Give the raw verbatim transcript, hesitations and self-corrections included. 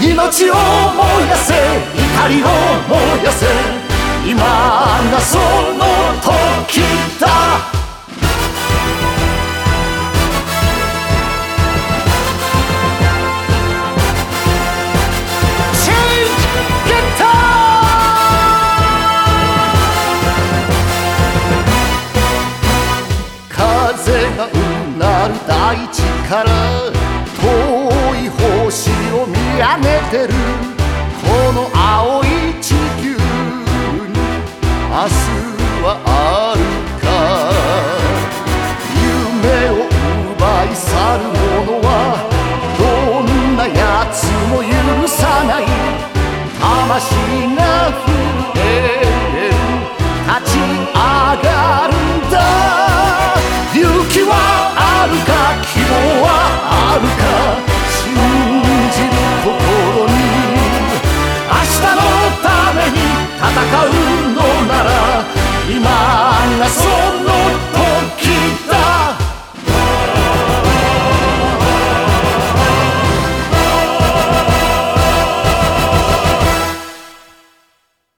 命を燃やせ、怒りを燃やせ、今がその時だ。風がうなる大地から遠い星を見上げてる。